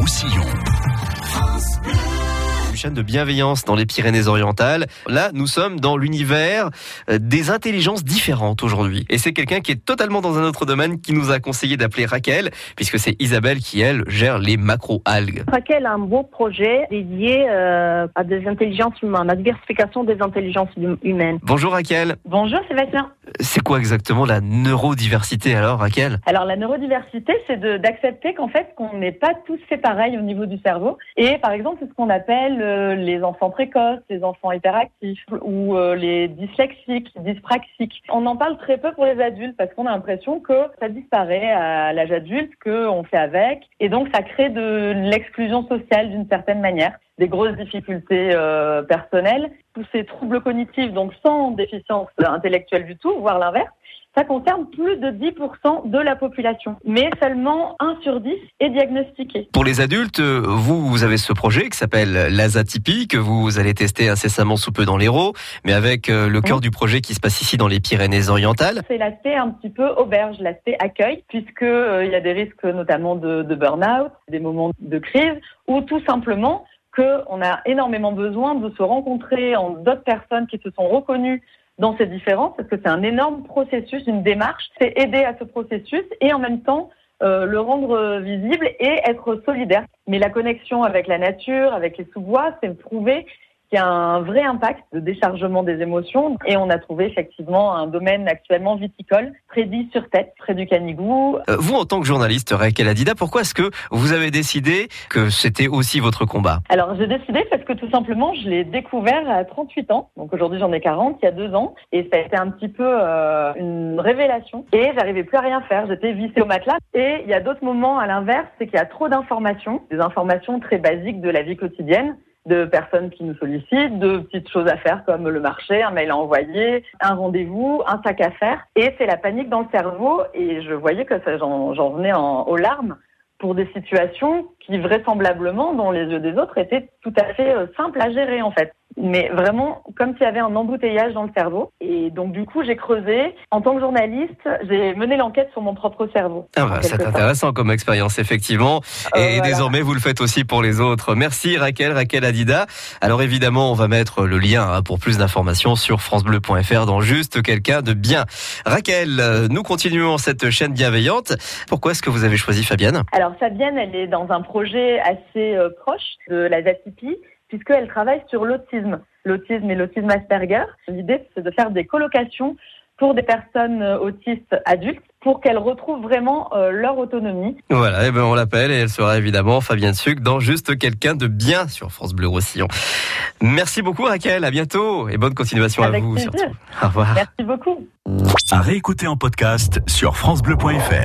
Roussillon. Une chaîne de bienveillance dans les Pyrénées-Orientales. Là, nous sommes dans l'univers des intelligences différentes aujourd'hui. Et c'est quelqu'un qui est totalement dans un autre domaine qui nous a conseillé d'appeler Raquel, puisque c'est Isabelle qui, elle, gère les macro-algues. Raquel a un beau projet dédié à des intelligences humaines, à la diversification des intelligences humaines. Bonjour Raquel. Bonjour Sébastien. C'est quoi exactement la neurodiversité alors, Raquel ? Alors la neurodiversité, c'est d'accepter qu'en fait, qu'on n'est pas tous fait pareil au niveau du cerveau. Et par exemple, c'est ce qu'on appelle les enfants précoces, les enfants hyperactifs ou les dyslexiques, dyspraxiques. On en parle très peu pour les adultes parce qu'on a l'impression que ça disparaît à l'âge adulte, qu'on fait avec. Et donc, ça crée de l'exclusion sociale d'une certaine manière, des grosses difficultés personnelles. Tous ces troubles cognitifs, donc sans déficience intellectuelle du tout, voire l'inverse, ça concerne plus de 10% de la population. Mais seulement 1 sur 10 est diagnostiqué. Pour les adultes, vous avez ce projet qui s'appelle l'Azatypie, que vous allez tester incessamment sous peu dans l'Hérault, mais avec le cœur du projet qui se passe ici dans les Pyrénées-Orientales. C'est l'aspect un petit peu auberge, l'aspect accueil, puisque il y a des risques notamment de burn-out, des moments de crise, ou tout simplement qu'on a énormément besoin de se rencontrer en d'autres personnes qui se sont reconnues dans ces différences, parce que c'est un énorme processus, une démarche. C'est aider à ce processus et en même temps le rendre visible et être solidaire. Mais la connexion avec la nature, avec les sous-bois, c'est prouvé qu'il y a un vrai impact de déchargement des émotions. Et on a trouvé effectivement un domaine actuellement viticole, près d'Is-sur-Tête, près du Canigou. Vous, en tant que journaliste, Raquel Hadida, pourquoi est-ce que vous avez décidé que c'était aussi votre combat ? Alors j'ai décidé parce que tout simplement, je l'ai découvert à 38 ans. Donc aujourd'hui j'en ai 40, il y a 2 ans. Et ça a été un petit peu une révélation. Et j'arrivais plus à rien faire, j'étais vissée au matelas. Et il y a d'autres moments à l'inverse, c'est qu'il y a trop d'informations, des informations très basiques de la vie quotidienne, de personnes qui nous sollicitent, de petites choses à faire comme le marché, un mail à envoyer, un rendez-vous, un sac à faire. Et c'est la panique dans le cerveau et je voyais que j'en venais aux larmes pour des situations qui vraisemblablement, dans les yeux des autres, étaient tout à fait simples à gérer en fait. Mais vraiment comme s'il y avait un embouteillage dans le cerveau. Et donc du coup, j'ai creusé. En tant que journaliste, j'ai mené l'enquête sur mon propre cerveau. C'est intéressant comme expérience, effectivement. Et désormais, vous le faites aussi pour les autres. Merci Raquel Hadida. Alors évidemment, on va mettre le lien pour plus d'informations sur francebleu.fr dans Juste quelqu'un de bien. Raquel, nous continuons cette chaîne bienveillante. Pourquoi est-ce que vous avez choisi Fabienne ? Alors Fabienne, elle est dans un projet assez proche de l'Azatypie, puisqu'elle travaille sur l'autisme et l'autisme Asperger. L'idée, c'est de faire des colocations pour des personnes autistes adultes pour qu'elles retrouvent vraiment leur autonomie. Voilà, et on l'appelle et elle sera évidemment Fabienne Suc dans Juste quelqu'un de bien sur France Bleu Roussillon. Merci beaucoup Raquel, à bientôt et bonne continuation Avec à vous plaisir. surtout. Au revoir. Merci beaucoup. À réécouter en podcast sur francebleu.fr.